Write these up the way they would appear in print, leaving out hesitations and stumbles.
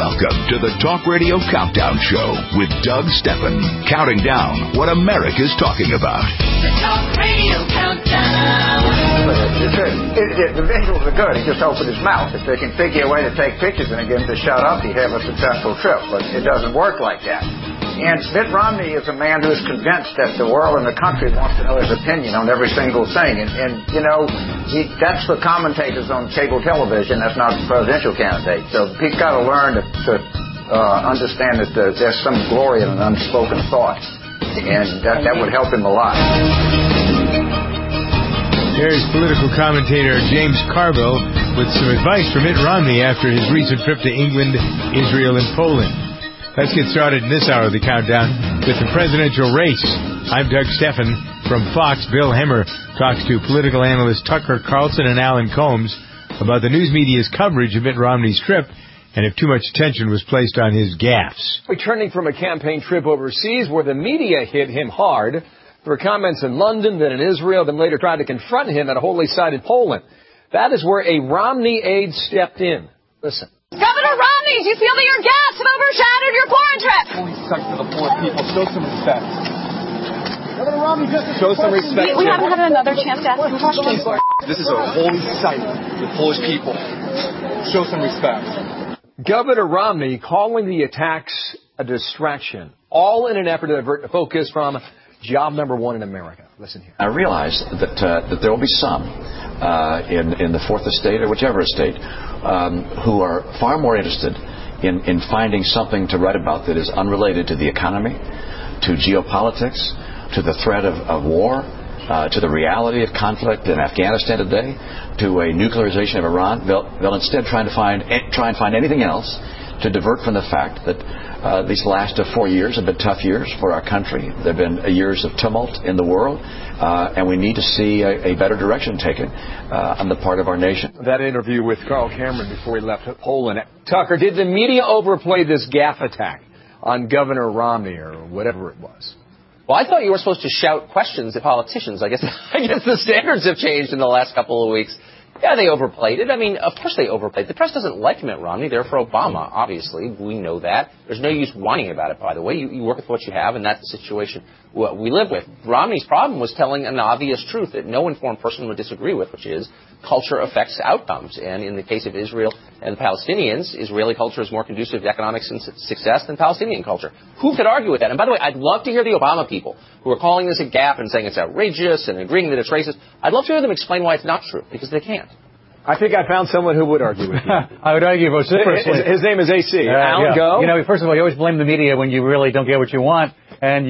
Welcome to the Talk Radio Countdown Show with Doug Stephan, counting down what America's talking about. The Talk Radio Countdown. The visuals are good. He just opened his mouth. If they can figure a way to take pictures and get him to shut up, he'd have a successful trip. But it doesn't work like that. And Mitt Romney is a man who is convinced that the world and the country wants to know his opinion on every single thing. And you know, that's the commentators on cable television. That's not the presidential candidate. So he's got to learn to understand that there's some glory in an unspoken thought. And that would help him a lot. Here's political commentator James Carville with some advice for Mitt Romney after his recent trip to England, Israel, and Poland. Let's get started in this hour of the countdown with the presidential race. I'm Doug Stephan from Fox. Bill Hemmer talks to political analysts Tucker Carlson and Alan Combs about the news media's coverage of Mitt Romney's trip and if too much attention was placed on his gaffes. Returning from a campaign trip overseas where the media hit him hard, there were comments in London, then in Israel, then later tried to confront him at a holy site in Poland. That is where a Romney aide stepped in. Listen. Governor Romney, do you feel that your gaffes have overshadowed your foreign trip? Holy sight for the poor people. Show some respect. Governor Romney, just show some respect. We haven't had another chance to ask him questions. This is a holy sight for the Polish people. Show some respect. Governor Romney calling the attacks a distraction, all in an effort to divert the focus from job number one in America. Listen here. I realize that there will be some in the fourth estate or whichever estate who are far more interested in finding something to write about that is unrelated to the economy, to geopolitics, to the threat of war, to the reality of conflict in Afghanistan today, to a nuclearization of Iran. They'll instead try and find anything else to divert from the fact that these last 4 years have been tough years for our country. There have been years of tumult in the world, and we need to see a better direction taken on the part of our nation. That interview with Carl Cameron before he left Poland. Tucker, did the media overplay this gaffe attack on Governor Romney or whatever it was? Well, I thought you were supposed to shout questions at politicians. I guess the standards have changed in the last couple of weeks. Yeah, they overplayed it. I mean, of course they overplayed it. The press doesn't like Mitt Romney. They're for Obama, obviously. We know that. There's no use whining about it, by the way. You work with what you have, and that's the situation we live with. Romney's problem was telling an obvious truth that no informed person would disagree with, which is culture affects outcomes. And in the case of Israel and the Palestinians, Israeli culture is more conducive to economic success than Palestinian culture. Who could argue with that? And by the way, I'd love to hear the Obama people who are calling this a gaffe and saying it's outrageous and agreeing that it's racist. I'd love to hear them explain why it's not true, because they can't. I think I found someone who would argue with you. I would argue vociferously. His name is AC. Alan, go. You know, first of all, you always blame the media when you really don't get what you want. And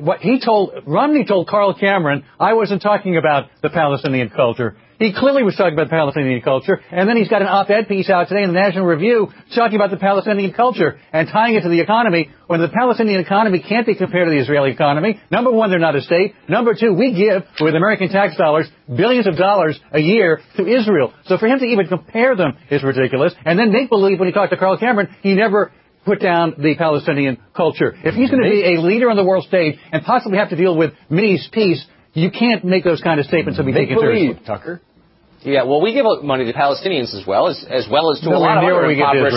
Romney told Carl Cameron, I wasn't talking about the Palestinian culture. He clearly was talking about the Palestinian culture, and then he's got an op-ed piece out today in the National Review talking about the Palestinian culture and tying it to the economy when the Palestinian economy can't be compared to the Israeli economy. Number one, they're not a state. Number two, we give, with American tax dollars, billions of dollars a year to Israel. So for him to even compare them is ridiculous. And then make believe when he talked to Carl Cameron, he never put down the Palestinian culture. If he's going to be a leader on the world stage and possibly have to deal with Mideast peace, you can't make those kind of statements and be taken seriously. Tucker. Yeah, well, we give money to Palestinians as well as to a lot of other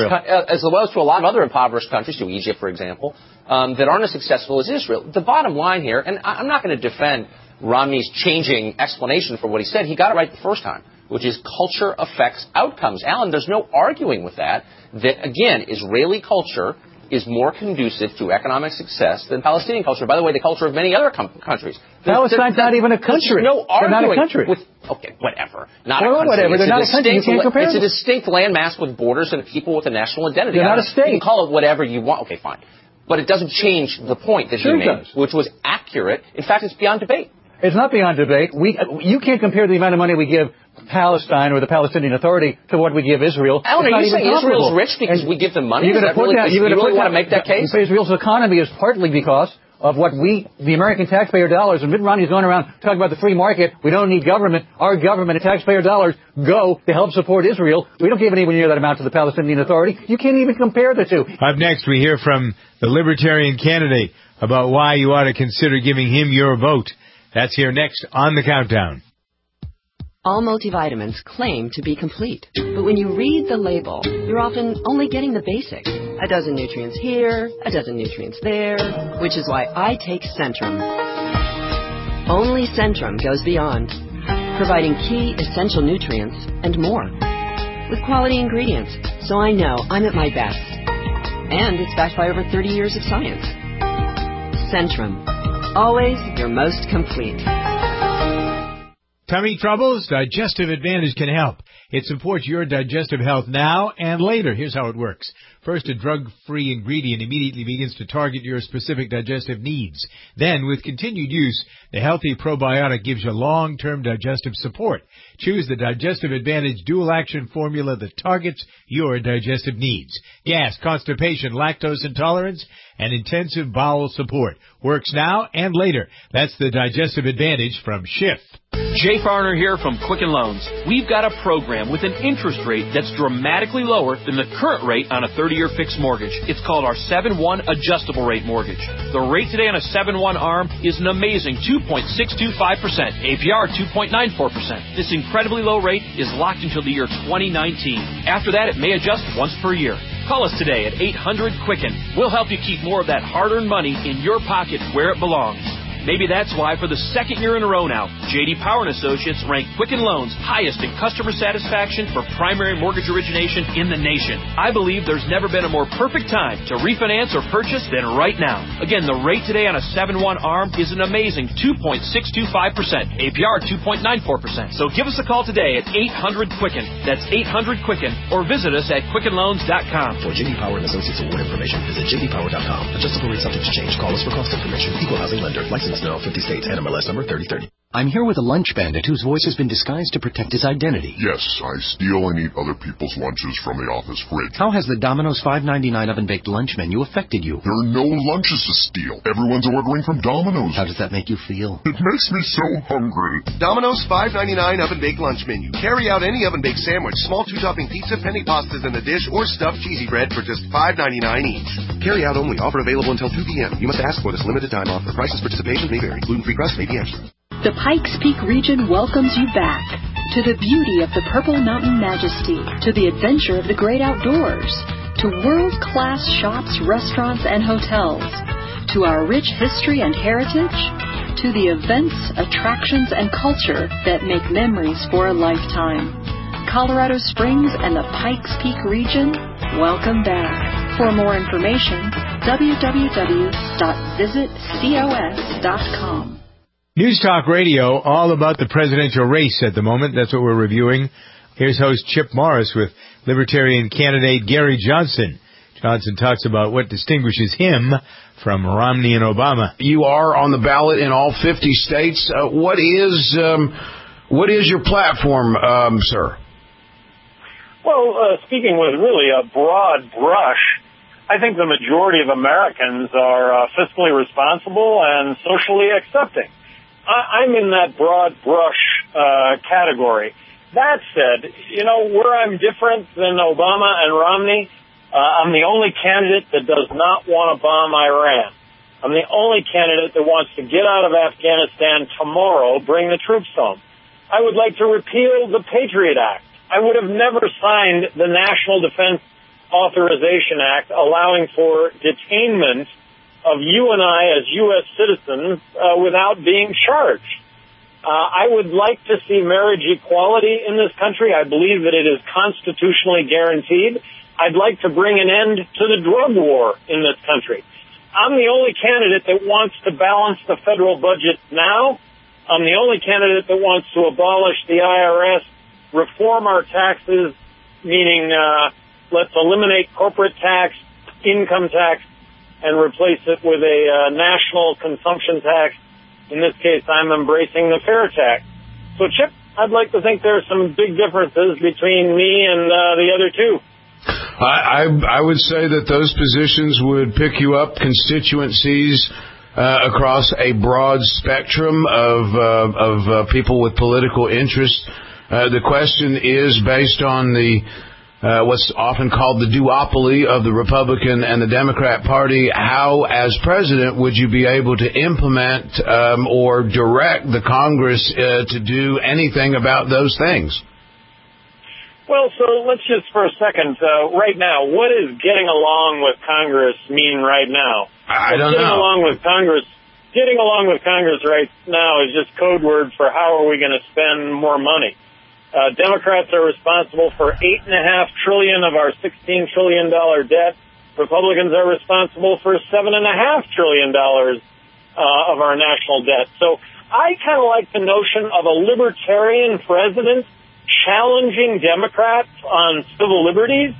impoverished countries, to Egypt, for example, that aren't as successful as Israel. The bottom line here, and I'm not going to defend Romney's changing explanation for what he said. He got it right the first time, which is culture affects outcomes. Alan, there's no arguing with that. That, again, Israeli culture is more conducive to economic success than Palestinian culture. By the way, the culture of many other countries. Palestine's not even a country. No arguing. They're not a country. Okay, whatever. Not a country. Whatever. They're not a country. You can't compare them. It's a distinct landmass with borders and people with a national identity. They're not a state. You can call it whatever you want. Okay, fine. But it doesn't change the point that you made, which was accurate. In fact, it's beyond debate. It's not beyond debate. You can't compare the amount of money we give Palestine or the Palestinian Authority to what we give Israel. Alan, are you saying Israel's rich because we give them money? You really want to make that case? Israel's economy is partly because of what the American taxpayer dollars, and Mitt Romney's going around talking about the free market. We don't need government. Our government and taxpayer dollars go to help support Israel. We don't give anywhere near that amount to the Palestinian Authority. You can't even compare the two. Up next, we hear from the Libertarian candidate about why you ought to consider giving him your vote. That's here next on the Countdown. All multivitamins claim to be complete, but when you read the label, you're often only getting the basics. A dozen nutrients here, a dozen nutrients there, which is why I take Centrum. Only Centrum goes beyond, providing key essential nutrients and more, with quality ingredients, so I know I'm at my best. And it's backed by over 30 years of science. Centrum, always your most complete. Tummy troubles? Digestive Advantage can help. It supports your digestive health now and later. Here's how it works. First, a drug-free ingredient immediately begins to target your specific digestive needs. Then, with continued use, the healthy probiotic gives you long-term digestive support. Choose the Digestive Advantage dual-action formula that targets your digestive needs. Gas, constipation, lactose intolerance, and intensive bowel support. Works now and later. That's the Digestive Advantage from Schiff. Jay Farner here from Quicken Loans. We've got a program with an interest rate that's dramatically lower than the current rate on a 30-year fixed mortgage. It's called our 7-1 adjustable rate mortgage. The rate today on a 7-1 ARM is an amazing 2.625%, APR 2.94%. This incredibly low rate is locked until the year 2019. After that, it may adjust once per year. Call us today at 800-QUICKEN. We'll help you keep more of that hard-earned money in your pocket where it belongs. Maybe that's why for the second year in a row now, J.D. Power & Associates ranked Quicken Loans highest in customer satisfaction for primary mortgage origination in the nation. I believe there's never been a more perfect time to refinance or purchase than right now. Again, the rate today on a 7-1 ARM is an amazing 2.625%, APR 2.94%. So give us a call today at 800-QUICKEN. That's 800-QUICKEN, or visit us at QuickenLoans.com. For J.D. Power & Associates award information, visit jdpower.com. Adjustable rate subject to change. Call us for cost information. Equal housing lender. License now 50 states. NMLS number 3030. I'm here with a lunch bandit whose voice has been disguised to protect his identity. Yes, I steal and eat other people's lunches from the office fridge. How has the Domino's $5.99 oven-baked lunch menu affected you? There are no lunches to steal. Everyone's ordering from Domino's. How does that make you feel? It makes me so hungry. Domino's $5.99 oven-baked lunch menu. Carry out any oven-baked sandwich, small two-topping pizza, penny pastas in the dish, or stuffed cheesy bread for just $5.99 each. Carry out only. Offer available until 2 p.m. You must ask for this limited time offer. Prices, participation may vary. Gluten-free crust may be extra. The Pikes Peak region welcomes you back to the beauty of the Purple Mountain Majesty, to the adventure of the great outdoors, to world-class shops, restaurants, and hotels, to our rich history and heritage, to the events, attractions, and culture that make memories for a lifetime. Colorado Springs and the Pikes Peak region, welcome back. For more information, www.visitcos.com. News Talk Radio, all about the presidential race at the moment. That's what we're reviewing. Here's host Chip Morris with Libertarian candidate Gary Johnson. Johnson talks about what distinguishes him from Romney and Obama. You are on the ballot in all 50 states. What is your platform, sir? Well, speaking with really a broad brush, I think the majority of Americans are fiscally responsible and socially accepting. I'm in that broad brush category. That said, where I'm different than Obama and Romney, I'm the only candidate that does not want to bomb Iran. I'm the only candidate that wants to get out of Afghanistan tomorrow, bring the troops home. I would like to repeal the Patriot Act. I would have never signed the National Defense Authorization Act allowing for detainment of you and I as U.S. citizens without being charged. I would like to see marriage equality in this country. I believe that it is constitutionally guaranteed. I'd like to bring an end to the drug war in this country. I'm the only candidate that wants to balance the federal budget now. I'm the only candidate that wants to abolish the IRS, reform our taxes, meaning let's eliminate corporate tax, income tax, and replace it with a national consumption tax. In this case, I'm embracing the fair tax. So, Chip, I'd like to think there are some big differences between me and the other two. I would say that those positions would pick you up constituencies across a broad spectrum of people with political interest. The question is based on the what's often called the duopoly of the Republican and the Democrat Party, how, as president, would you be able to implement or direct the Congress to do anything about those things? Well, so let's just for a second, right now, what does getting along with Congress mean right now? I don't know. Getting along with Congress right now is just code word for how are we going to spend more money. Democrats are responsible for $8.5 trillion of our $16 trillion debt. Republicans are responsible for $7.5 trillion of our national debt. So I kind of like the notion of a libertarian president challenging Democrats on civil liberties,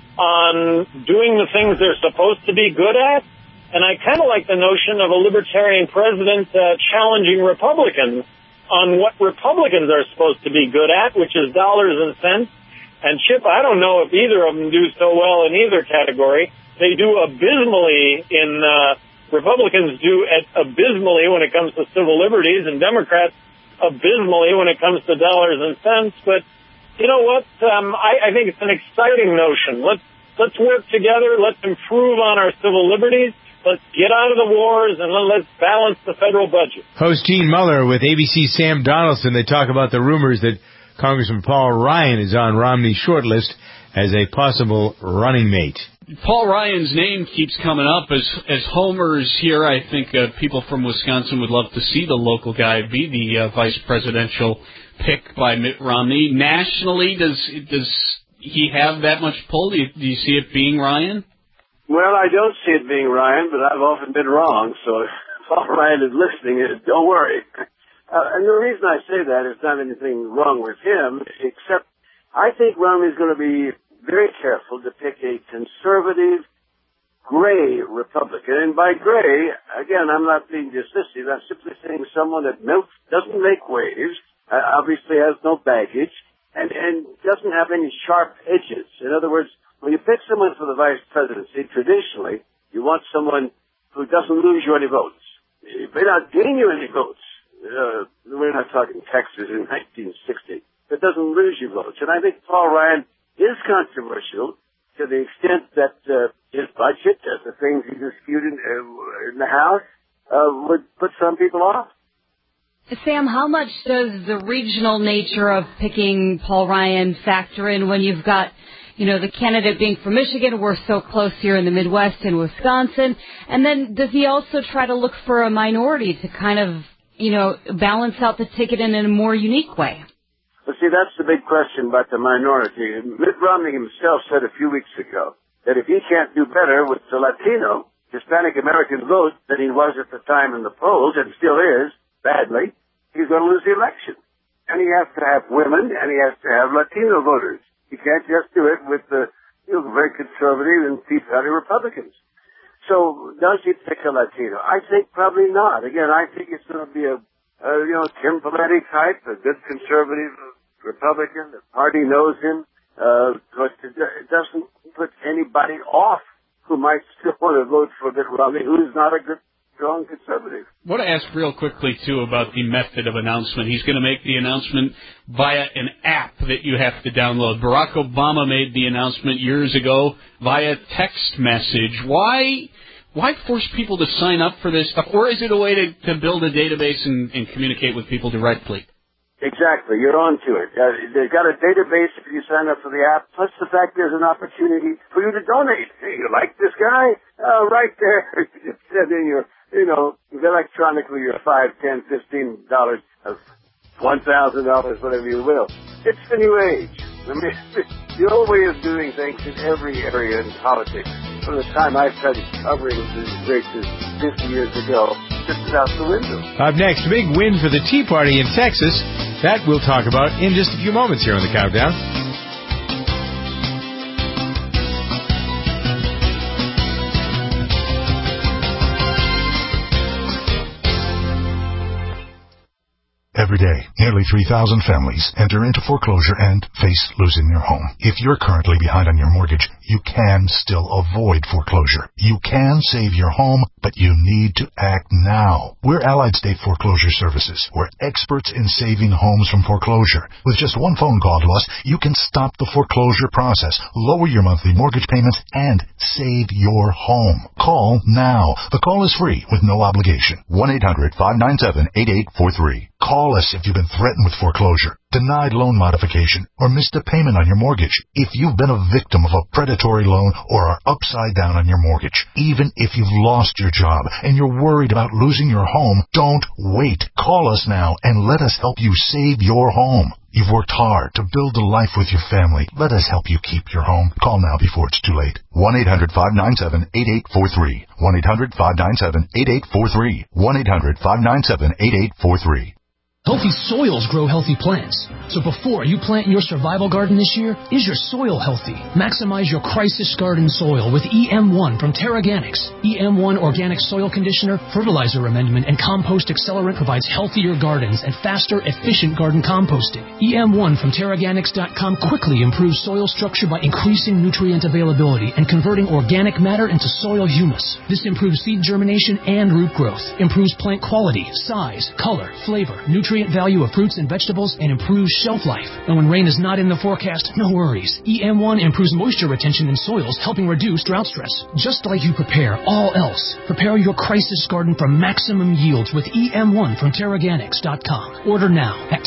on doing the things they're supposed to be good at. And I kind of like the notion of a libertarian president challenging Republicans on what Republicans are supposed to be good at, which is dollars and cents. And Chip, I don't know if either of them do so well in either category. They do abysmally in, Republicans do abysmally when it comes to civil liberties, and Democrats abysmally when it comes to dollars and cents. But you know what? I think it's an exciting notion. Let's work together. Let's improve on our civil liberties. Let's get out of the wars, and let's balance the federal budget. Host Gene Muller with ABC's Sam Donaldson. They talk about the rumors that Congressman Paul Ryan is on Romney's shortlist as a possible running mate. Paul Ryan's name keeps coming up as homers here. I think people from Wisconsin would love to see the local guy be the vice presidential pick by Mitt Romney. Nationally, does he have that much pull? Do you see it being Ryan? Well, I don't see it being Ryan, but I've often been wrong. So if Paul Ryan is listening, don't worry. And the reason I say that is not anything wrong with him, except I think Romney's going to be very careful to pick a conservative, gray Republican. And by gray, again, I'm not being dismissive. I'm simply saying someone that doesn't make waves, obviously has no baggage, and doesn't have any sharp edges. In other words, when you pick someone for the vice presidency, traditionally, you want someone who doesn't lose you any votes. He may not gain you any votes. We're not talking Texas in 1960. That doesn't lose you votes. And I think Paul Ryan is controversial to the extent that his budget, the things he disputed in the House, would put some people off. Sam, how much does the regional nature of picking Paul Ryan factor in when you've got, the candidate being from Michigan, we're so close here in the Midwest and Wisconsin, and then does he also try to look for a minority to kind of, balance out the ticket in a more unique way? Well, see, that's the big question about the minority. Mitt Romney himself said a few weeks ago that if he can't do better with the Latino, Hispanic American vote than he was at the time in the polls, and still is, badly, he's going to lose the election. And he has to have women, and he has to have Latino voters. He can't just do it with the very conservative and Tea Party Republicans. So does he pick a Latino? I think probably not. Again, I think it's going to be a Tim Pawlenty type, a good conservative Republican. The party knows him, but it doesn't put anybody off who might still want to vote for Mitt Romney, who's not a good, strong conservative. I want to ask real quickly, too, about the method of announcement. He's going to make the announcement via an app that you have to download. Barack Obama made the announcement years ago via text message. Why force people to sign up for this stuff? Or is it a way to build a database and communicate with people directly? Exactly. You're on to it. They've got a database if you sign up for the app, plus the fact there's an opportunity for you to donate. Hey, you like this guy? Right there. Send in your, electronically your $5, $10, $15, $1,000, whatever you will. It's the new age. I mean, the old way of doing things in every area in politics, from the time I started covering these races 50 years ago, just out the window. Up next, big win for the Tea Party in Texas. That we'll talk about in just a few moments here on the Countdown. Every day, nearly 3,000 families enter into foreclosure and face losing their home. If you're currently behind on your mortgage, you can still avoid foreclosure. You can save your home, but you need to act now. We're Allied State Foreclosure Services. We're experts in saving homes from foreclosure. With just one phone call to us, you can stop the foreclosure process, lower your monthly mortgage payments, and save your home. Call now. The call is free with no obligation. 1-800-597-8843. Call us if you've been threatened with foreclosure, denied loan modification, or missed a payment on your mortgage. If you've been a victim of a predatory loan or are upside down on your mortgage, even if you've lost your job and you're worried about losing your home, don't wait. Call us now and let us help you save your home. You've worked hard to build a life with your family. Let us help you keep your home. Call now before it's too late. 1-800-597-8843. 1-800-597-8843. 1-800-597-8843. Healthy soils grow healthy plants. So before you plant your survival garden this year, is your soil healthy? Maximize your crisis garden soil with EM1 from Terraganics. EM1 Organic Soil Conditioner, Fertilizer Amendment, and Compost Accelerant provides healthier gardens and faster, efficient garden composting. EM1 from Terraganics.com quickly improves soil structure by increasing nutrient availability and converting organic matter into soil humus. This improves seed germination and root growth, improves plant quality, size, color, flavor, nutrient value of fruits and vegetables, and improves shelf life. And when rain is not in the forecast, no worries. EM1 improves moisture retention in soils, helping reduce drought stress. Just like you prepare all else, prepare your crisis garden for maximum yields with EM1 from Terraganics.com. Order now at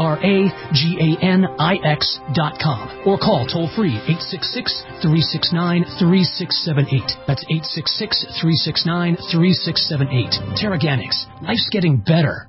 TERAGANIX.com or call toll-free 866-369-3678. That's 866-369-3678. Terraganics. Life's getting better.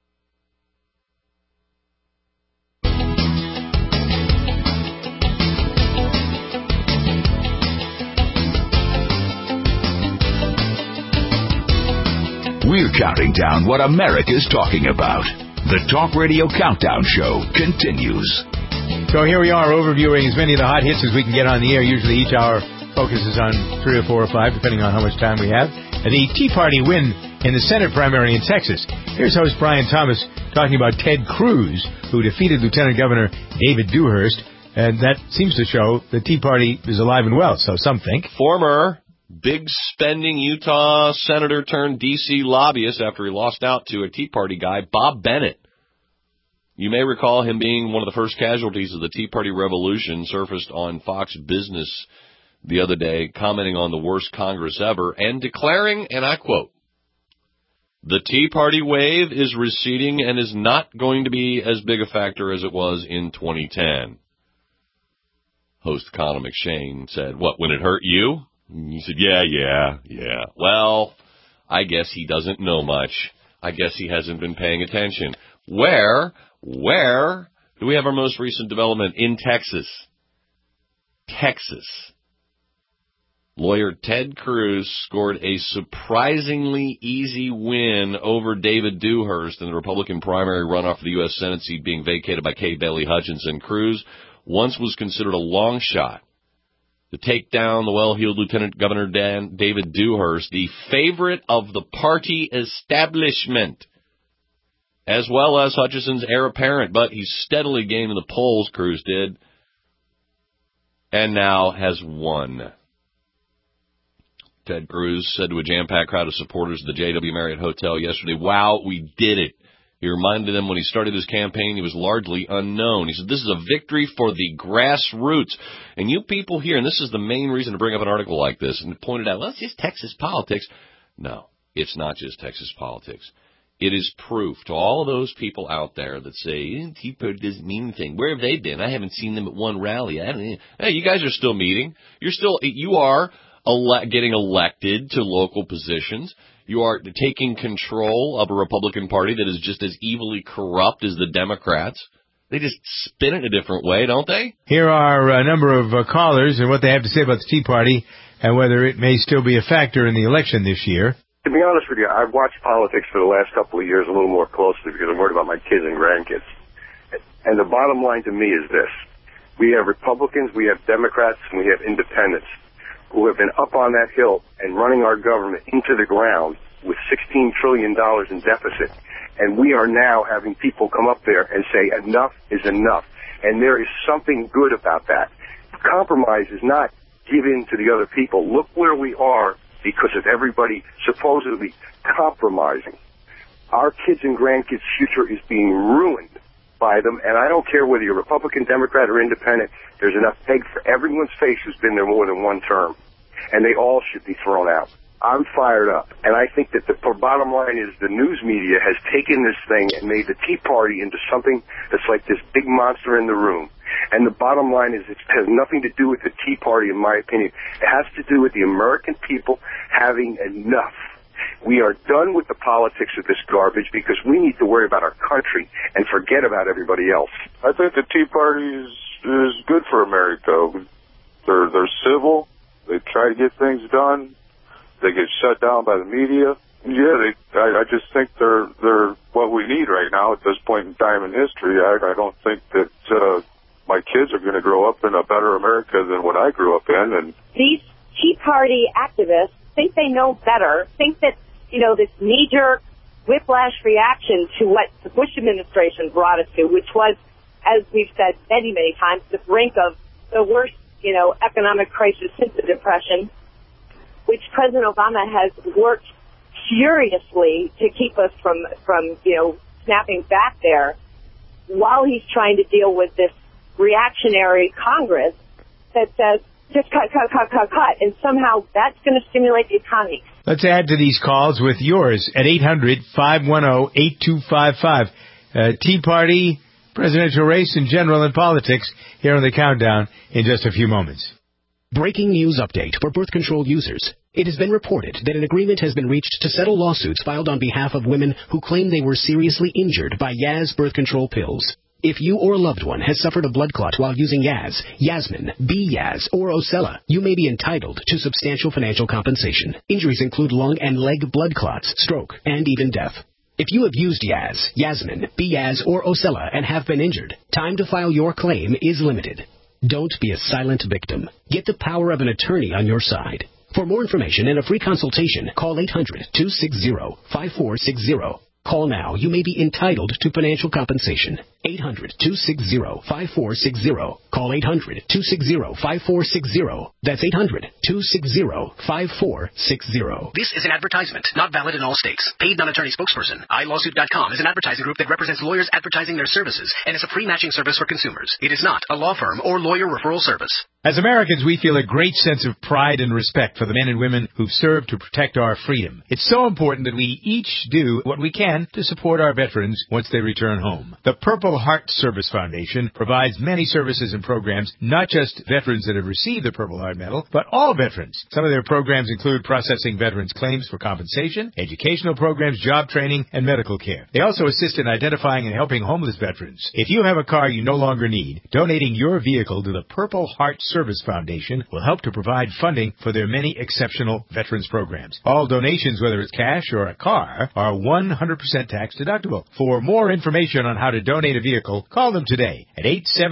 We're counting down what America's talking about. The Talk Radio Countdown Show continues. So here we are, overviewing as many of the hot hits as we can get on the air. Usually each hour focuses on 3 or 4 or 5, depending on how much time we have. The Tea Party win in the Senate primary in Texas. Here's host Brian Thomas talking about Ted Cruz, who defeated Lieutenant Governor David Dewhurst. And that seems to show the Tea Party is alive and well, so some think. Former big spending Utah senator turned D.C. lobbyist after he lost out to a Tea Party guy, Bob Bennett. You may recall him being one of the first casualties of the Tea Party revolution, surfaced on Fox Business the other day, commenting on the worst Congress ever and declaring, and I quote, "The Tea Party wave is receding and is not going to be as big a factor as it was in 2010. Host Conor McShane said, "What, when it hurt you?" And he said, yeah. Well, I guess he doesn't know much. I guess he hasn't been paying attention. Where do we have our most recent development? In Texas. Lawyer Ted Cruz scored a surprisingly easy win over David Dewhurst in the Republican primary runoff for the U.S. Senate seat being vacated by Kay Bailey Hutchinson. Cruz once was considered a long shot to take down the well-heeled Lieutenant Governor David Dewhurst, the favorite of the party establishment, as well as Hutchinson's heir apparent. But he's steadily gained in the polls, Cruz did, and now has won. Ted Cruz said to a jam-packed crowd of supporters at the JW Marriott Hotel yesterday, "Wow, we did it." He reminded them when he started his campaign, he was largely unknown. He said, "This is a victory for the grassroots." And you people here, and this is the main reason to bring up an article like this, and pointed out, well, it's just Texas politics. No, it's not just Texas politics. It is proof to all of those people out there that say, Tea Party doesn't mean anything. Where have they been? I haven't seen them at one rally. Hey, you guys are still meeting. You are getting elected to local positions. You are taking control of a Republican Party that is just as evilly corrupt as the Democrats. They just spin it a different way, don't they? Here are a number of callers and what they have to say about the Tea Party and whether it may still be a factor in the election this year. To be honest with you, I've watched politics for the last couple of years a little more closely because I'm worried about my kids and grandkids. And the bottom line to me is this. We have Republicans, we have Democrats, and we have independents who have been up on that hill and running our government into the ground with $16 trillion in deficit. And we are now having people come up there and say enough is enough. And there is something good about that. Compromise is not give in to the other people. Look where we are because of everybody supposedly compromising. Our kids and grandkids' future is being ruined by them, and I don't care whether you're Republican, Democrat, or Independent. There's enough egg for everyone's face who's been there more than one term, and they all should be thrown out. I'm fired up, and I think that the bottom line is the news media has taken this thing and made the Tea Party into something that's like this big monster in the room. And the bottom line is it has nothing to do with the Tea Party, in my opinion. It has to do with the American people having enough. We are done with the politics of this garbage because we need to worry about our country and forget about everybody else. I think the Tea Party is good for America. They're civil. They try to get things done. They get shut down by the media. Yeah, I just think they're what we need right now at this point in time in history. I don't think that my kids are going to grow up in a better America than what I grew up in. And these Tea Party activists think they know better, think that, this knee-jerk whiplash reaction to what the Bush administration brought us to, which was, as we've said many, many times, the brink of the worst, economic crisis since the Depression, which President Obama has worked furiously to keep us from snapping back there, while he's trying to deal with this reactionary Congress that says, just cut, and somehow that's going to stimulate the economy. Let's add to these calls with yours at 800-510-8255. Tea Party, presidential race in general, and politics here on the Countdown in just a few moments. Breaking news update for birth control users. It has been reported that an agreement has been reached to settle lawsuits filed on behalf of women who claim they were seriously injured by Yaz birth control pills. If you or a loved one has suffered a blood clot while using Yaz, Yasmin, B-Yaz, or Ocella, you may be entitled to substantial financial compensation. Injuries include lung and leg blood clots, stroke, and even death. If you have used Yaz, Yasmin, B-Yaz, or Ocella and have been injured, time to file your claim is limited. Don't be a silent victim. Get the power of an attorney on your side. For more information and a free consultation, call 800-260-5460. Call now. You may be entitled to financial compensation. 800-260-5460. Call 800-260-5460. That's 800-260-5460. This is an advertisement, not valid in all states. Paid non-attorney spokesperson. iLawsuit.com is an advertising group that represents lawyers advertising their services and is a free matching service for consumers. It is not a law firm or lawyer referral service. As Americans, we feel a great sense of pride and respect for the men and women who've served to protect our freedom. It's so important that we each do what we can to support our veterans once they return home. The Purple Heart Service Foundation provides many services and programs, not just veterans that have received the Purple Heart Medal, but all veterans. Some of their programs include processing veterans' claims for compensation, educational programs, job training, and medical care. They also assist in identifying and helping homeless veterans. If you have a car you no longer need, donating your vehicle to the Purple Heart Service Foundation will help to provide funding for their many exceptional veterans programs. All donations, whether it's cash or a car, are 100% tax deductible. For more information on how to donate a vehicle, call them today at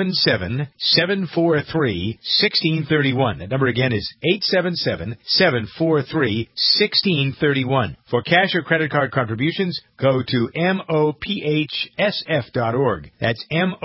877-743-1631. That number again is 877-743-1631. For cash or credit card contributions, go to mophsf.org. That's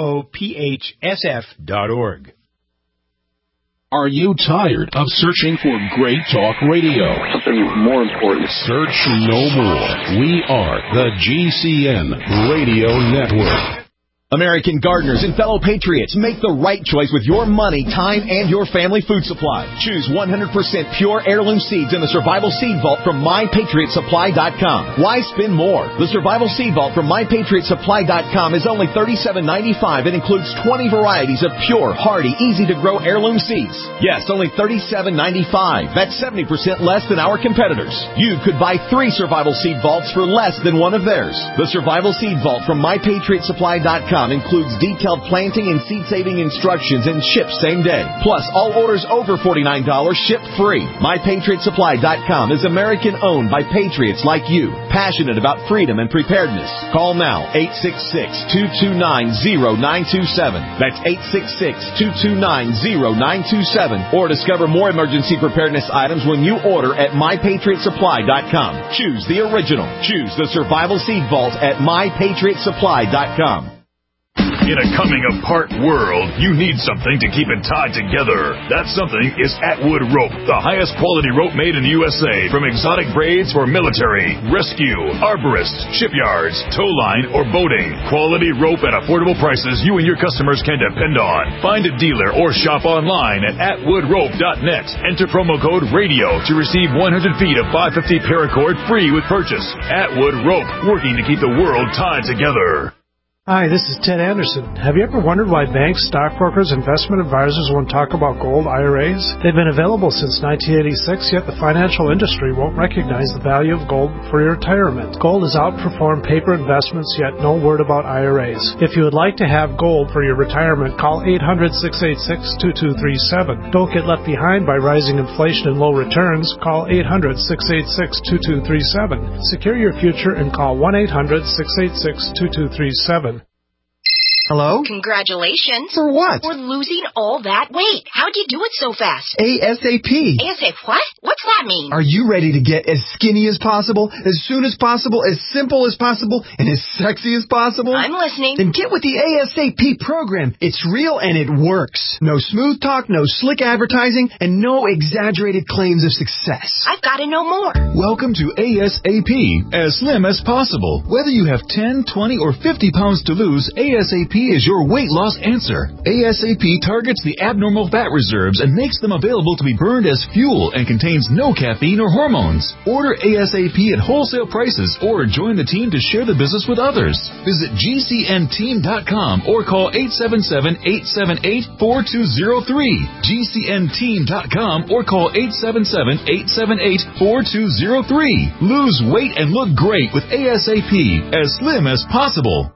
mophsf.org. Are you tired of searching for great talk radio? Something more important. Search no more. We are the GCN Radio Network. American gardeners and fellow patriots, make the right choice with your money, time, and your family food supply. Choose 100% pure heirloom seeds in the Survival Seed Vault from MyPatriotSupply.com. Why spend more? The Survival Seed Vault from MyPatriotSupply.com is only $37.95 and includes 20 varieties of pure, hardy, easy-to-grow heirloom seeds. Yes, only $37.95. That's 70% less than our competitors. You could buy 3 Survival Seed Vaults for less than one of theirs. The Survival Seed Vault from MyPatriotSupply.com MyPatriotSupply.com includes detailed planting and seed-saving instructions and ships same day. Plus, all orders over $49 ship free. MyPatriotSupply.com is American-owned by patriots like you, passionate about freedom and preparedness. Call now, 866-229-0927. That's 866-229-0927. Or discover more emergency preparedness items when you order at MyPatriotSupply.com. Choose the original. Choose the Survival Seed Vault at MyPatriotSupply.com. In a coming-apart world, you need something to keep it tied together. That something is Atwood Rope, the highest quality rope made in the USA, from exotic braids for military, rescue, arborists, shipyards, tow line, or boating. Quality rope at affordable prices you and your customers can depend on. Find a dealer or shop online at atwoodrope.net. Enter promo code RADIO to receive 100 feet of 550 paracord free with purchase. Atwood Rope, working to keep the world tied together. Hi, this is Ted Anderson. Have you ever wondered why banks, stockbrokers, investment advisors won't talk about gold IRAs? They've been available since 1986, yet the financial industry won't recognize the value of gold for your retirement. Gold has outperformed paper investments, yet no word about IRAs. If you would like to have gold for your retirement, call 800-686-2237. Don't get left behind by rising inflation and low returns. Call 800-686-2237. Secure your future and call 1-800-686-2237. Hello? Congratulations. For what? For losing all that weight. How'd you do it so fast? ASAP. ASAP what? What's that mean? Are you ready to get as skinny as possible, as soon as possible, as simple as possible, and as sexy as possible? I'm listening. Then get with the ASAP program. It's real and it works. No smooth talk, no slick advertising, and no exaggerated claims of success. I've got to know more. Welcome to ASAP, as slim as possible. Whether you have 10, 20, or 50 pounds to lose, ASAP is your weight loss answer. ASAP targets the abnormal fat reserves and makes them available to be burned as fuel and contains no caffeine or hormones. Order ASAP at wholesale prices or join the team to share the business with others. Visit GCNteam.com or call 877-878-4203. GCNteam.com or call 877-878-4203. Lose weight and look great with ASAP, as slim as possible.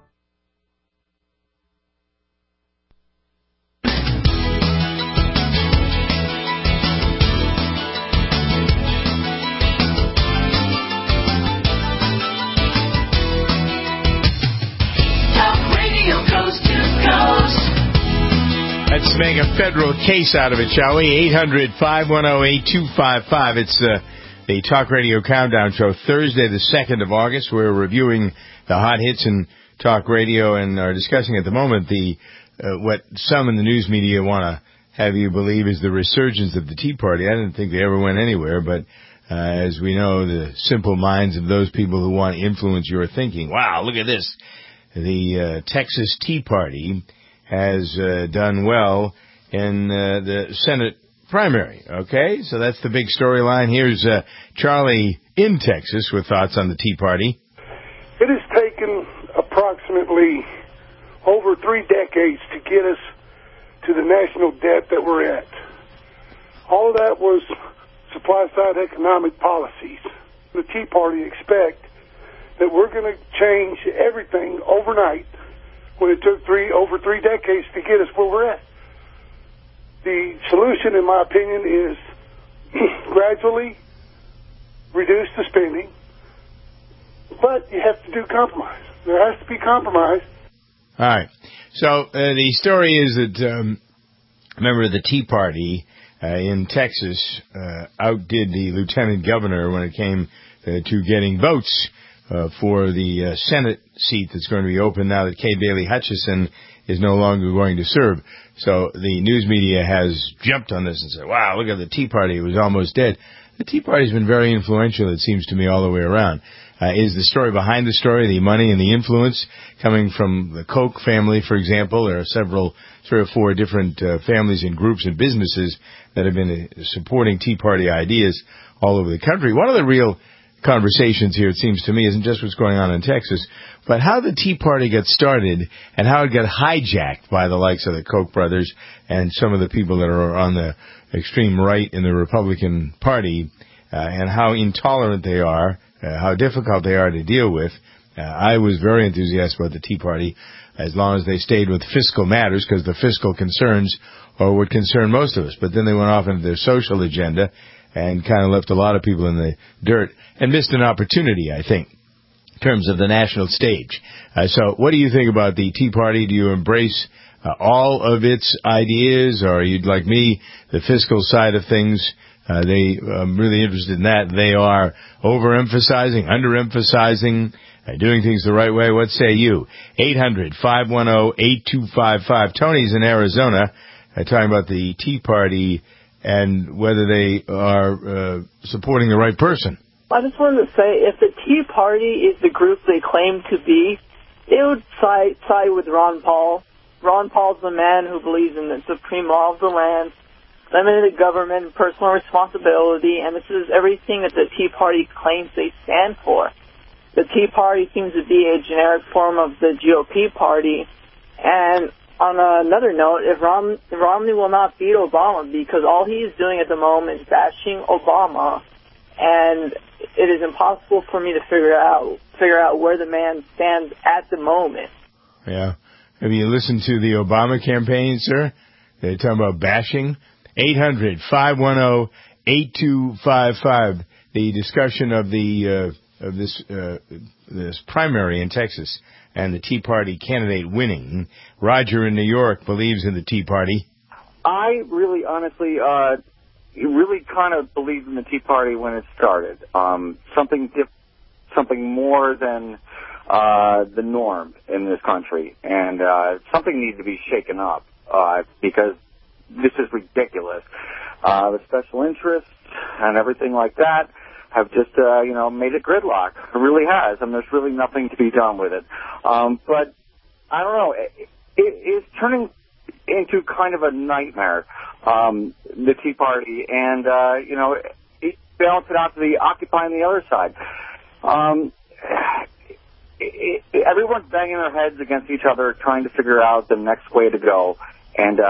Let's make a federal case out of it, shall we? 800-510-8255. It's the Talk Radio Countdown Show, Thursday, the 2nd of August. We're reviewing the hot hits in Talk Radio and are discussing at the moment the what some in the news media want to have you believe is the resurgence of the Tea Party. I didn't think they ever went anywhere, but as we know, the simple minds of those people who want to influence your thinking. Wow, look at this. The Texas Tea Party has done well in the Senate primary. Okay, so that's the big storyline. Here's Charlie in Texas with thoughts on the Tea Party. It has taken approximately over 3 decades to get us to the national debt that we're at. All of that was supply-side economic policies. The Tea Party expect that we're going to change everything overnight when it took over 3 decades to get us where we're at. The solution, in my opinion, is gradually reduce the spending, but you have to do compromise. There has to be compromise. All right. So the story is that, remember, the Tea Party in Texas outdid the lieutenant governor when it came to getting votes for the Senate seat that's going to be open now that Kay Bailey Hutchison is no longer going to serve. So the news media has jumped on this and said, wow, look at the Tea Party. It was almost dead. The Tea Party's been very influential, it seems to me, all the way around. Is the story behind the story, the money and the influence coming from the Koch family, for example? There are several, 3 or 4 different families and groups and businesses that have been supporting Tea Party ideas all over the country. One of the real conversations here, it seems to me, isn't just what's going on in Texas, but how the Tea Party got started and how it got hijacked by the likes of the Koch brothers and some of the people that are on the extreme right in the Republican Party, and how intolerant they are, how difficult they are to deal with. I was very enthusiastic about the Tea Party. as long as they stayed with fiscal matters, because the fiscal concerns are what concern most of us. But then they went off into their social agenda and kind of left a lot of people in the dirt and missed an opportunity, I think, in terms of the national stage. So what do you think about the Tea Party? Do you embrace all of its ideas, or are you, like me, the fiscal side of things? I'm really interested in that. They are overemphasizing, underemphasizing, doing things the right way. What say you? 800-510-8255. Tony's in Arizona talking about the Tea Party and whether they are supporting the right person. I just wanted to say, if the Tea Party is the group they claim to be, they would side with Ron Paul. Ron Paul's the man who believes in the supreme law of the land, limited government, personal responsibility, and this is everything that the Tea Party claims they stand for. The Tea Party seems to be a generic form of the GOP party. And on another note, if Romney will not beat Obama, because all he is doing at the moment is bashing Obama, and it is impossible for me to figure out where the man stands at the moment. Yeah. Have you listened to the Obama campaign, sir? They're talking about bashing. 800-510-8255. The discussion of this primary in Texas and the Tea Party candidate winning. Roger in New York believes in the Tea Party. I really, honestly, really kind of believed in the Tea Party when it started. Something more than the norm in this country, and something needs to be shaken up because this is ridiculous. The special interests and everything like that have just, made it gridlock. It really has, and there's really nothing to be done with it. But I don't know. It's turning into kind of a nightmare, the Tea Party, and, balance it out to the Occupy on the other side. Everyone's banging their heads against each other, trying to figure out the next way to go, and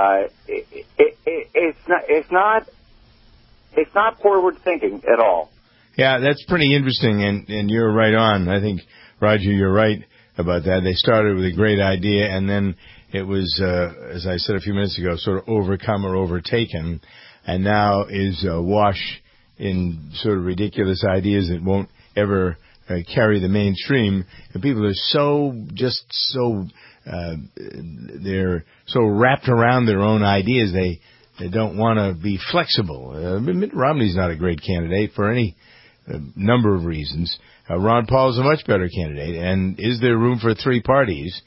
it's not forward thinking at all. Yeah, that's pretty interesting, and you're right on. I think, Roger, you're right about that. They started with a great idea, and then it was, as I said a few minutes ago, sort of overcome or overtaken, and now is awash in sort of ridiculous ideas that won't ever carry the mainstream. And people are they're so wrapped around their own ideas, they don't want to be flexible. Mitt Romney's not a great candidate for any number of reasons. Ron Paul's a much better candidate. And is there room for three parties?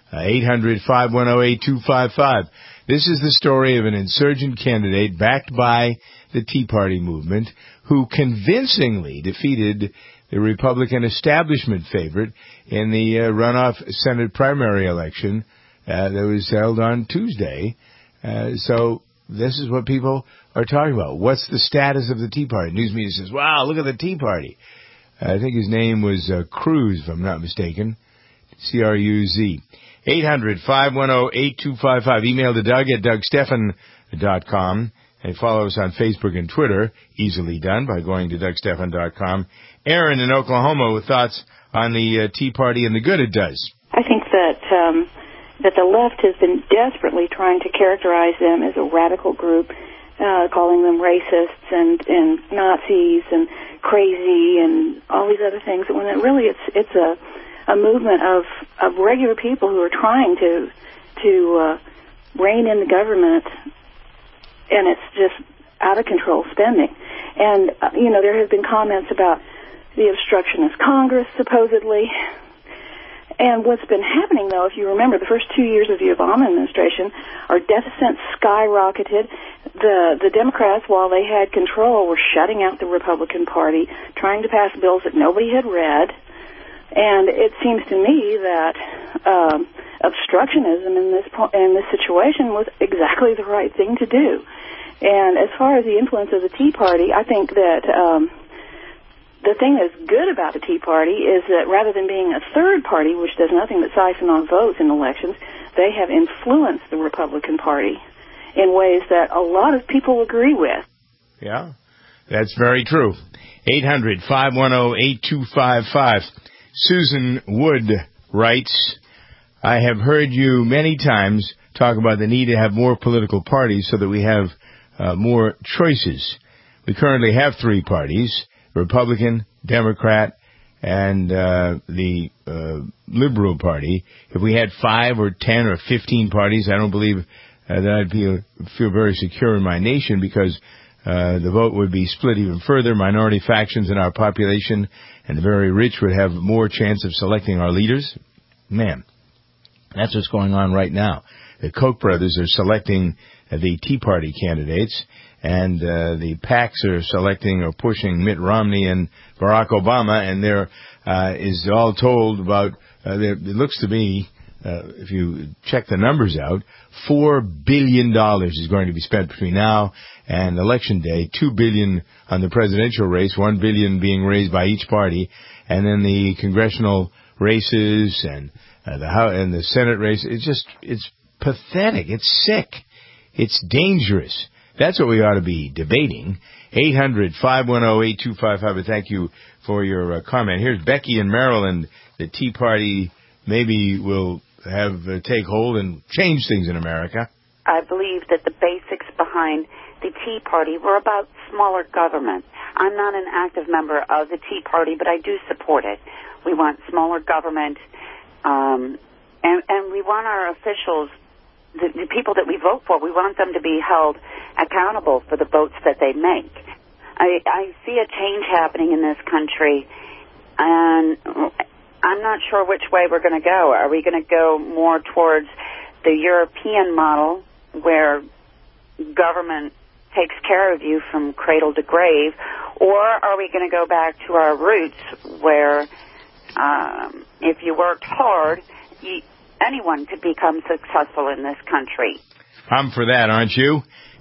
800-510-8255. This is the story of an insurgent candidate backed by the Tea Party movement who convincingly defeated the Republican establishment favorite in the runoff Senate primary election that was held on Tuesday. So this is what people are talking about. What's the status of the Tea Party? News media says, wow, look at the Tea Party. I think his name was Cruz, if I'm not mistaken. C-R-U-Z. 800-510-8255. Email to Doug at DougStephan.com. And follow us on Facebook and Twitter. Easily done by going to DougStephan.com. Aaron in Oklahoma with thoughts on the Tea Party and the good it does. I think that the left has been desperately trying to characterize them as a radical group, calling them racists and Nazis and crazy and all these other things. When it really it's a movement of regular people who are trying to rein in the government, and it's just out of control spending. And there have been comments about the obstructionist Congress, supposedly. And what's been happening, though, if you remember, the first 2 years of the Obama administration, our deficit skyrocketed. The Democrats, while they had control, were shutting out the Republican Party, trying to pass bills that nobody had read. And it seems to me that obstructionism in this situation was exactly the right thing to do. And as far as the influence of the Tea Party, I think that the thing that's good about the Tea Party is that rather than being a third party, which does nothing but siphon on votes in elections, they have influenced the Republican Party in ways that a lot of people agree with. Yeah, that's very true. 800-510-8255. Susan Wood writes, I have heard you many times talk about the need to have more political parties so that we have more choices. We currently have 3 parties, Republican, Democrat, and the Liberal Party. If we had 5 or 10 or 15 parties, I don't believe that I'd feel very secure in my nation, because the vote would be split even further. Minority factions in our population and the very rich would have more chance of selecting our leaders. Man, that's what's going on right now. The Koch brothers are selecting the Tea Party candidates, and the PACs are selecting or pushing Mitt Romney and Barack Obama, and there is all told about, it looks to be, if you check the numbers out, $4 billion is going to be spent between now and Election Day. $2 billion on the presidential race, $1 billion being raised by each party, and then the congressional races and the Senate race. It's pathetic. It's sick. It's dangerous. That's what we ought to be debating. 800-510-8255. Thank you for your comment. Here's Becky in Maryland. The Tea Party maybe will take hold and change things in America. I believe that the basics behind the Tea Party were about smaller government. I'm not an active member of the Tea Party, but I do support it. We want smaller government, and we want our officials, the people that we vote for, we want them to be held accountable for the votes that they make. I see a change happening in this country, and I'm not sure which way we're going to go. Are we going to go more towards the European model, where government takes care of you from cradle to grave, or are we going to go back to our roots, where if you worked hard, anyone could become successful in this country? I'm for that, aren't you?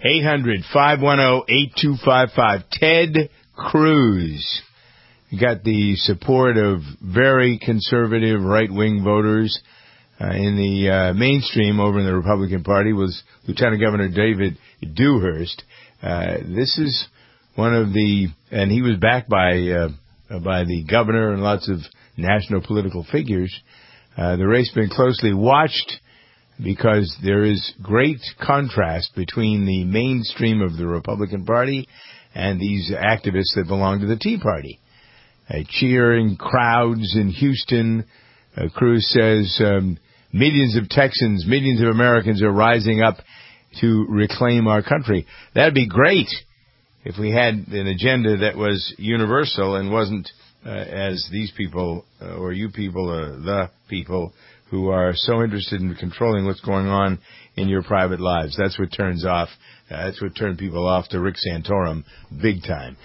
800-510-8255. Ted Cruz got the support of very conservative right-wing voters in the mainstream over in the Republican Party. Was Lieutenant Governor David Dewhurst. This is one of the, and he was backed by the governor and lots of national political figures. The race has been closely watched because there is great contrast between the mainstream of the Republican Party and these activists that belong to the Tea Party. Cheering crowds in Houston. Cruz says millions of Texans, millions of Americans are rising up to reclaim our country. That'd be great if we had an agenda that was universal and wasn't as these people or you people are the people who are so interested in controlling what's going on in your private lives. That's what turns people off to Rick Santorum big time.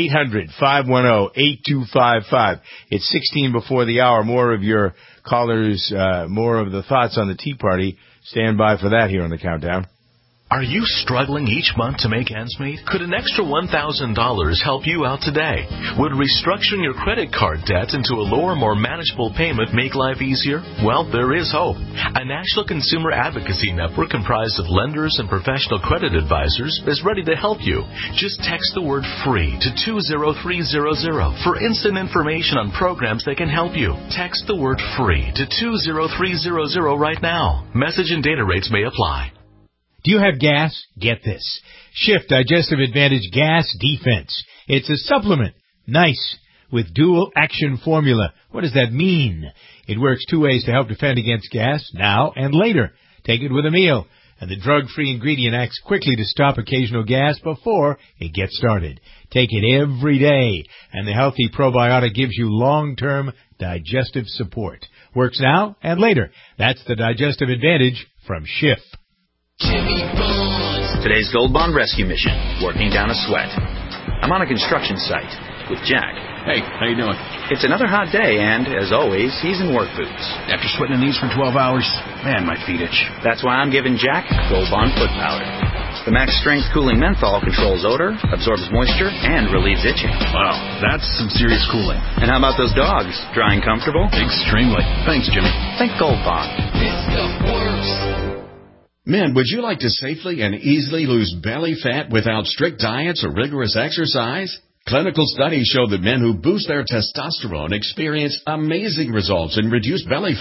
800-510-8255. It's 16 before the hour. More of your callers, more of the thoughts on the Tea Party. Stand by for that here on the Countdown. Are you struggling each month to make ends meet? Could an extra $1,000 help you out today? Would restructuring your credit card debt into a lower, more manageable payment make life easier? Well, there is hope. A national consumer advocacy network comprised of lenders and professional credit advisors is ready to help you. Just text the word FREE to 20300 for instant information on programs that can help you. Text the word FREE to 20300 right now. Message and data rates may apply. Do you have gas? Get this. Shift Digestive Advantage Gas Defense. It's a supplement. Nice. With dual action formula. What does that mean? It works 2 ways to help defend against gas, now and later. Take it with a meal. And the drug-free ingredient acts quickly to stop occasional gas before it gets started. Take it every day. And the healthy probiotic gives you long-term digestive support. Works now and later. That's the Digestive Advantage from Schiff. Today's Gold Bond rescue mission, working down a sweat. I'm on a construction site with Jack. Hey, how you doing? It's another hot day, and, as always, he's in work boots. After sweating in these for 12 hours, man, my feet itch. That's why I'm giving Jack Gold Bond foot powder. The max strength cooling menthol controls odor, absorbs moisture, and relieves itching. Wow, that's some serious cooling. And how about those dogs? Drying comfortable? Extremely. Thanks, Jimmy. Think Gold Bond. It's the worst. Men, would you like to safely and easily lose belly fat without strict diets or rigorous exercise? Clinical studies show that men who boost their testosterone experience amazing results in reduced belly fat.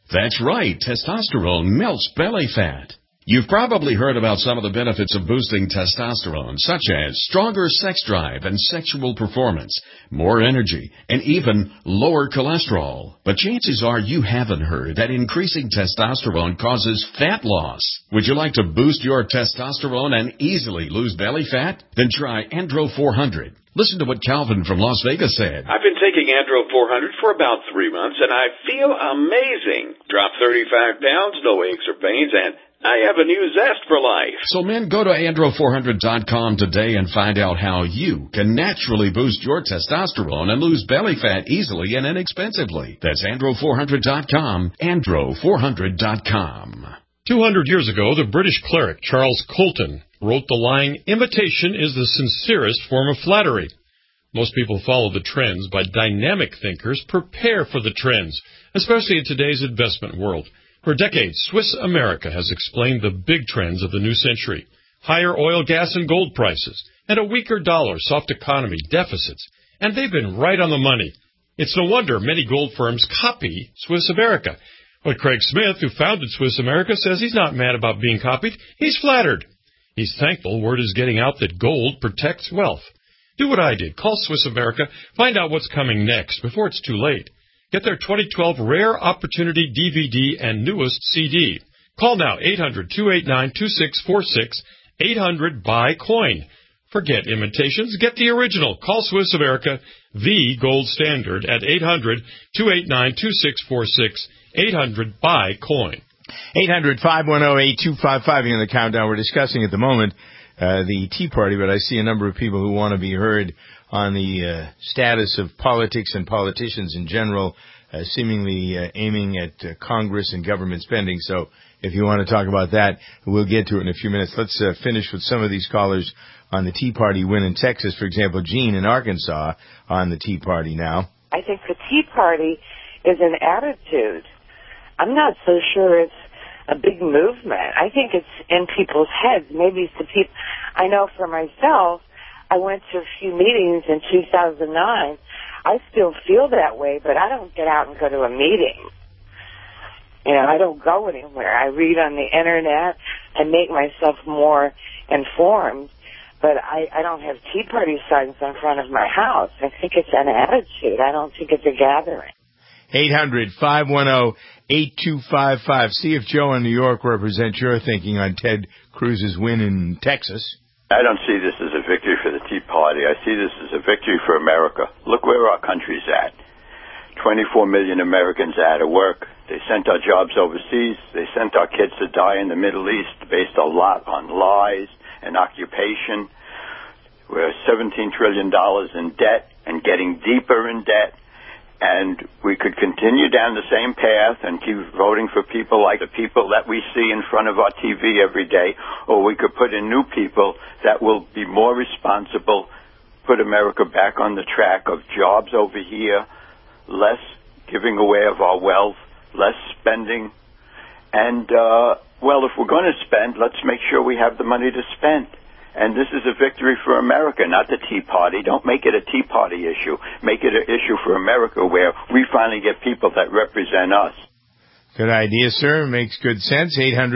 That's right, testosterone melts belly fat. You've probably heard about some of the benefits of boosting testosterone, such as stronger sex drive and sexual performance, more energy, and even lower cholesterol. But chances are you haven't heard that increasing testosterone causes fat loss. Would you like to boost your testosterone and easily lose belly fat? Then try Andro 400. Listen to what Calvin from Las Vegas said. I've been taking Andro 400 for about 3 months, and I feel amazing. Dropped 35 pounds, no aches or pains, and I have a new zest for life. So men, go to andro400.com today and find out how you can naturally boost your testosterone and lose belly fat easily and inexpensively. That's andro400.com, andro400.com. 200 years ago, the British cleric Charles Colton wrote the line, "Imitation is the sincerest form of flattery." Most people follow the trends, but dynamic thinkers prepare for the trends, especially in today's investment world. For decades, Swiss America has explained the big trends of the new century: higher oil, gas, and gold prices, and a weaker dollar, soft economy, deficits. And they've been right on the money. It's no wonder many gold firms copy Swiss America. But Craig Smith, who founded Swiss America, says he's not mad about being copied. He's flattered. He's thankful word is getting out that gold protects wealth. Do what I did. Call Swiss America. Find out what's coming next before it's too late. Get their 2012 Rare Opportunity DVD and newest CD. Call now, 800-289-2646, 800-BUY-COIN. Forget imitations. Get the original. Call Swiss America, the gold standard, at 800-289-2646, 800-BUY-COIN. 800-510-8255 in the countdown. We're discussing at the moment the Tea Party, but I see a number of people who want to be heard on the status of politics and politicians in general, seemingly aiming at Congress and government spending. So if you want to talk about that, we'll get to it in a few minutes. Let's finish with some of these callers on the Tea Party win in Texas. For example, Gene in Arkansas on the Tea Party now. I think the Tea Party is an attitude. I'm not so sure it's a big movement. I think it's in people's heads. Maybe it's the people. I know for myself, I went to a few meetings in 2009. I still feel that way, but I don't get out and go to a meeting. You know, I don't go anywhere. I read on the Internet. I make myself more informed, but I don't have Tea Party signs in front of my house. I think it's an attitude. I don't think it's a gathering. 800-510-8255. See if Joe in New York represents your thinking on Ted Cruz's win in Texas. I don't see this as a victory for the Tea Party. I see this as a victory for America. Look where our country's at. 24 million Americans out of work. They sent our jobs overseas. They sent our kids to die in the Middle East based a lot on lies and occupation. We're $17 trillion in debt and getting deeper in debt. And we could continue down the same path and keep voting for people like the people that we see in front of our TV every day, or we could put in new people that will be more responsible, put America back on the track of jobs over here, less giving away of our wealth, less spending. And, well, if we're going to spend, let's make sure we have the money to spend. And this is a victory for America, not the Tea Party. Don't make it a Tea Party issue. Make it an issue for America where we finally get people that represent us. Good idea, sir. Makes good sense.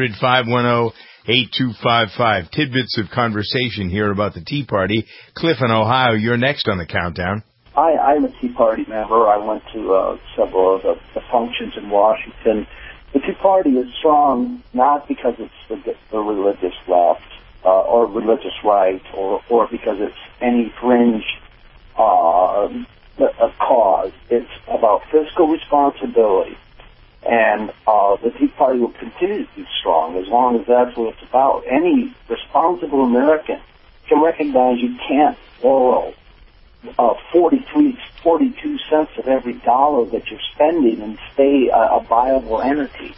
800-510-8255. Tidbits of conversation here about the Tea Party. Cliff in Ohio, you're next on the countdown. I'm a Tea Party member. I went to several of the functions in Washington. The Tea Party is strong not because it's the religious left, or religious right, or because it's any fringe cause. It's about fiscal responsibility. And the Tea Party will continue to be strong as long as that's what it's about. Any responsible American can recognize you can't borrow 42 cents of every dollar that you're spending and stay a viable entity.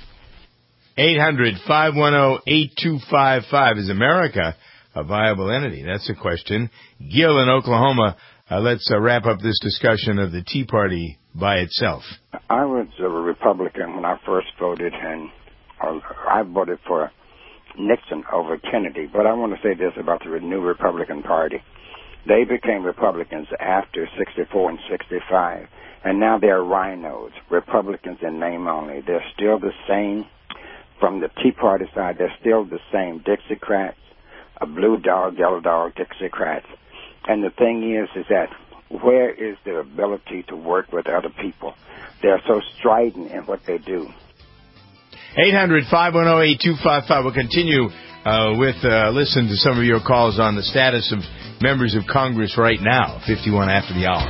800-510-8255. Is America a viable entity? That's the question. Gil in Oklahoma, let's wrap up this discussion of the Tea Party by itself. I was a Republican when I first voted, and I voted for Nixon over Kennedy. But I want to say this about the new Republican Party. They became Republicans after 64 and 65, and now they're rhinos, Republicans in name only. They're still the same. From the Tea Party side, they're still the same Dixiecrats, a blue dog, yellow dog, Dixiecrats. And the thing is that where is their ability to work with other people? They're so strident in what they do. 800-510-8255. We'll continue listen to some of your calls on the status of members of Congress right now, 51 after the hour.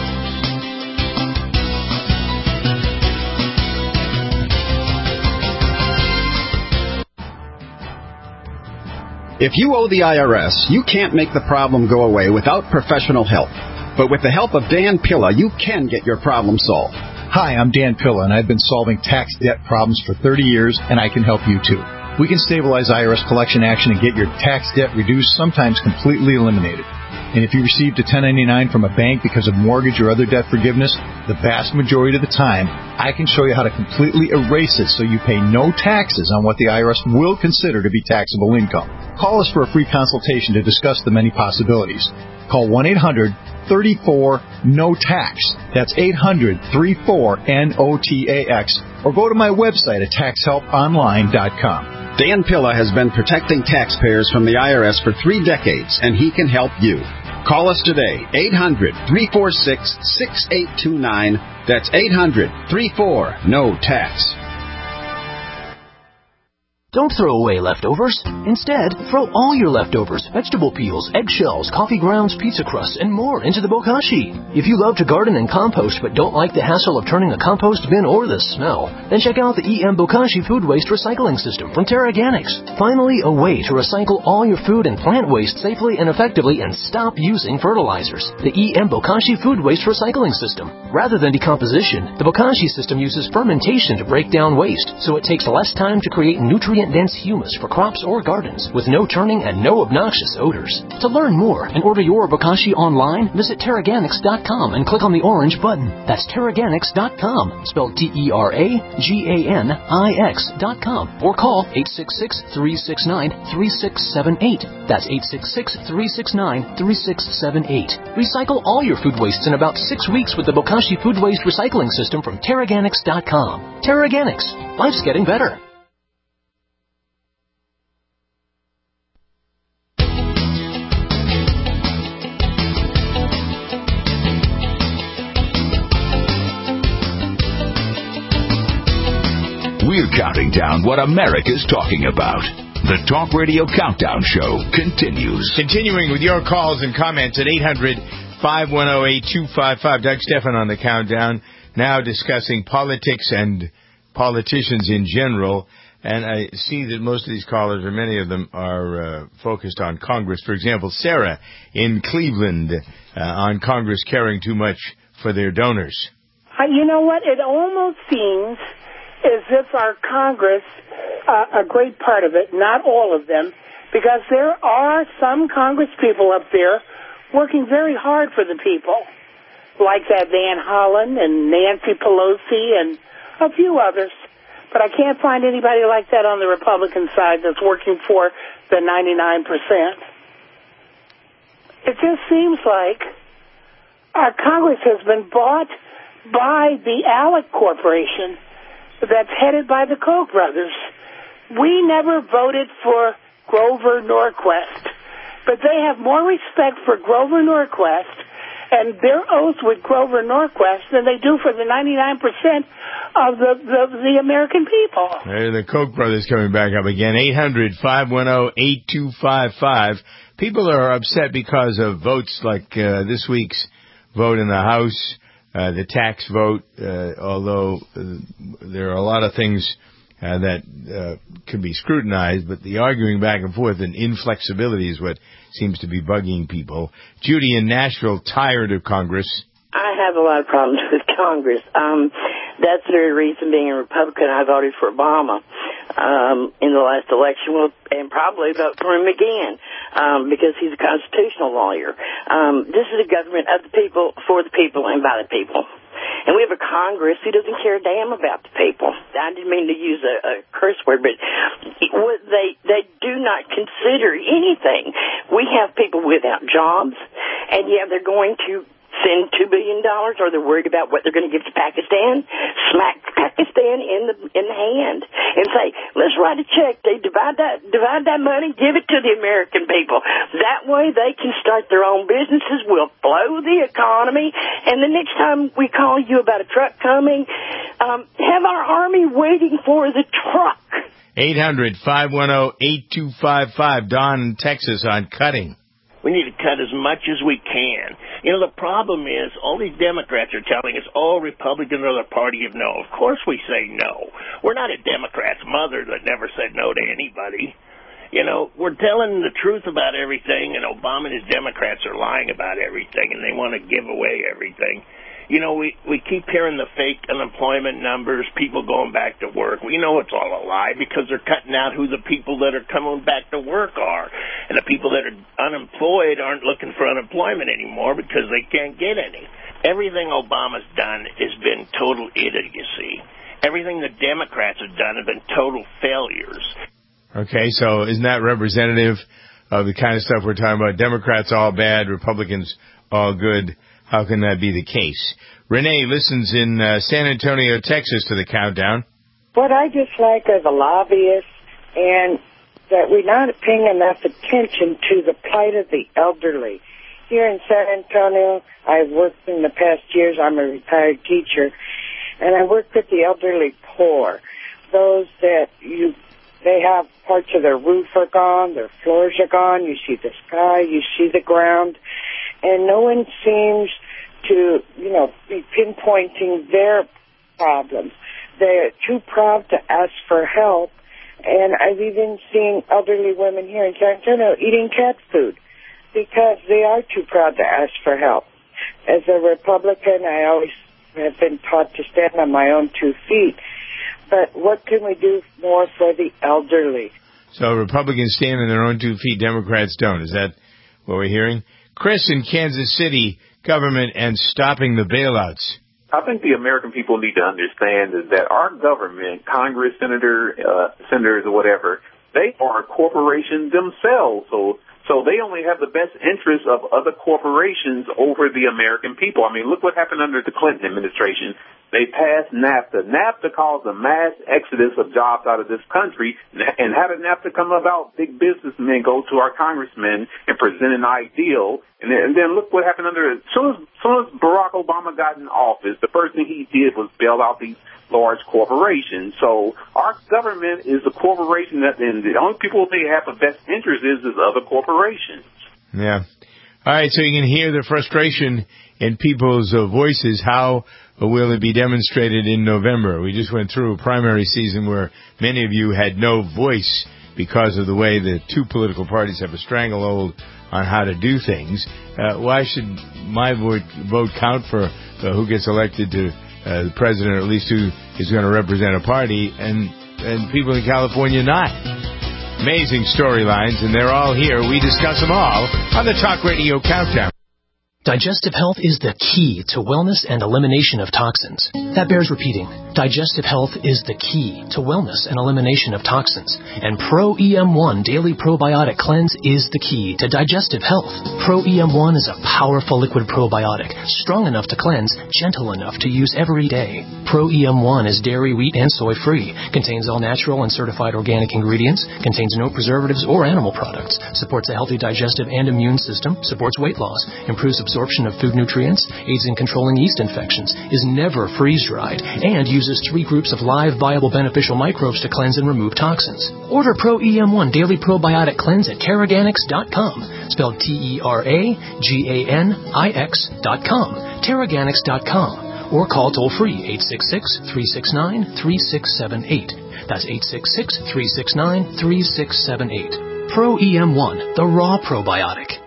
If you owe the IRS, you can't make the problem go away without professional help. But with the help of Dan Pilla, you can get your problem solved. Hi, I'm Dan Pilla, and I've been solving tax debt problems for 30 years, and I can help you too. We can stabilize IRS collection action and get your tax debt reduced, sometimes completely eliminated. And if you received a 1099 from a bank because of mortgage or other debt forgiveness, the vast majority of the time, I can show you how to completely erase it so you pay no taxes on what the IRS will consider to be taxable income. Call us for a free consultation to discuss the many possibilities. Call 1-800-34-NO-TAX. That's 800-34-NOTAX. Or go to my website at taxhelponline.com. Dan Pilla has been protecting taxpayers from the IRS for 3 decades, and he can help you. Call us today, 800-346-6829. That's 800-34-NO-TAX. Don't throw away leftovers. Instead, throw all your leftovers, vegetable peels, eggshells, coffee grounds, pizza crusts, and more into the bokashi. If you love to garden and compost but don't like the hassle of turning a compost bin or the smell, then check out the EM Bokashi Food Waste Recycling System from TerraGanix. Finally, a way to recycle all your food and plant waste safely and effectively and stop using fertilizers. The EM Bokashi Food Waste Recycling System. Rather than decomposition, the Bokashi system uses fermentation to break down waste, so it takes less time to create nutrient-dense humus for crops or gardens with no turning and no obnoxious odors. To learn more and order your Bokashi online, visit TerraGanix.com and click on the orange button. That's TerraGanix.com, spelled TerraGanix.com, or call 866-369-3678. That's 866-369-3678. Recycle all your food wastes in about 6 weeks with the Bokashi Food Waste Recycling System from TerraGanix.com. TerraGanix. Life's getting better. We're counting down what America's talking about. The Talk Radio Countdown Show continues. Continuing with your calls and comments at 800-510-8255. Doug Stephan on the countdown, now discussing politics and politicians in general. And I see that most of these callers, or many of them, are focused on Congress. For example, Sarah in Cleveland on Congress caring too much for their donors. You know what? It almost seems as if our Congress, a great part of it, not all of them, because there are some Congress people up there working very hard for the people, like that Van Hollen and Nancy Pelosi and a few others. But I can't find anybody like that on the Republican side that's working for the 99%. It just seems like our Congress has been bought by the ALEC Corporation that's headed by the Koch brothers. We never voted for Grover Norquist, but they have more respect for Grover Norquist and their oath with Grover Norquist than they do for the 99% of the American people. The Koch brothers coming back up again. 800-510-8255. People are upset because of votes like this week's vote in the House, the tax vote, although there are a lot of things that can be scrutinized, but the arguing back and forth and inflexibility is what seems to be bugging people. Judy in Nashville, tired of Congress. I have a lot of problems with Congress. That's the very reason, being a Republican, I voted for Obama in the last election, and probably vote for him again because he's a constitutional lawyer. This is a government of the people, for the people, and by the people. And we have a Congress who doesn't care a damn about the people. I didn't mean to use a curse word, but they do not consider anything. We have people without jobs, And yeah, they're going to send $2 billion, or they're worried about what they're going to give to Pakistan, smack Pakistan in the hand and say, let's write a check. They divide that money, give it to the American people. That way they can start their own businesses. We'll blow the economy. And the next time we call you about a truck coming, have our Army waiting for the truck. 800-510-8255. Don in Texas on cutting. We need to cut as much as we can. You know, the problem is all these Democrats are telling us, oh, Republicans are the party of no. Of course we say no. We're not a Democrat's mother that never said no to anybody. You know, we're telling the truth about everything, and Obama and his Democrats are lying about everything, and they want to give away everything. You know, we keep hearing the fake unemployment numbers, people going back to work. We know it's all a lie because they're cutting out who the people that are coming back to work are. And the people that are unemployed aren't looking for unemployment anymore because they can't get any. Everything Obama's done has been total idiocy. Everything the Democrats have done have been total failures. Okay, so isn't that representative of the kind of stuff we're talking about? Democrats all bad, Republicans all good. How can that be the case? Renee listens in San Antonio, Texas to the countdown. What I dislike are the lobbyists and that we're not paying enough attention to the plight of the elderly. Here in San Antonio, I've worked in the past years. I'm a retired teacher, and I work with the elderly poor, those that they have parts of their roof are gone, their floors are gone, you see the sky, you see the ground, and no one seems to, be pinpointing their problems. They're too proud to ask for help, and I've even seen elderly women here in San Antonio eating cat food because they are too proud to ask for help. As a Republican, I always have been taught to stand on my own 2 feet, but what can we do more for the elderly? So Republicans stand on their own 2 feet, Democrats don't. Is that what we're hearing? Chris in Kansas City, government and stopping the bailouts. I think the American people need to understand is that our government, Congress, senators or whatever, they are corporations themselves. So they only have the best interests of other corporations over the American people. I mean, look what happened under the Clinton administration. They passed NAFTA. NAFTA caused a mass exodus of jobs out of this country. And how did NAFTA come about? Big businessmen go to our congressmen and present an ideal. And then look what happened as soon as Barack Obama got in office, the first thing he did was bail out these large corporations. So our government is a corporation and the only people they have the best interest is other corporations. Yeah. All right, so you can hear the frustration in people's voices. How will it be demonstrated in November? We just went through a primary season where many of you had no voice because of the way the two political parties have a stranglehold on how to do things. Why should my vote count for who gets elected to the president, or at least who is going to represent a party, and people in California not? Amazing storylines, and they're all here. We discuss them all on the Talk Radio Countdown. Digestive health is the key to wellness and elimination of toxins. That bears repeating. Digestive health is the key to wellness and elimination of toxins. And Pro-EM1 Daily Probiotic Cleanse is the key to digestive health. Pro-EM1 is a powerful liquid probiotic, strong enough to cleanse, gentle enough to use every day. Pro-EM1 is dairy, wheat, and soy-free, contains all natural and certified organic ingredients, contains no preservatives or animal products, supports a healthy digestive and immune system, supports weight loss, improves absorption of food nutrients, aids in controlling yeast infections, is never freeze-dried, and uses 3 groups of live, viable, beneficial microbes to cleanse and remove toxins. Order Pro-EM1 Daily Probiotic Cleanse at Teraganix.com, spelled Teraganix.com, Teraganix.com, or call toll-free 866-369-3678. That's 866-369-3678. Pro-EM1, the raw probiotic.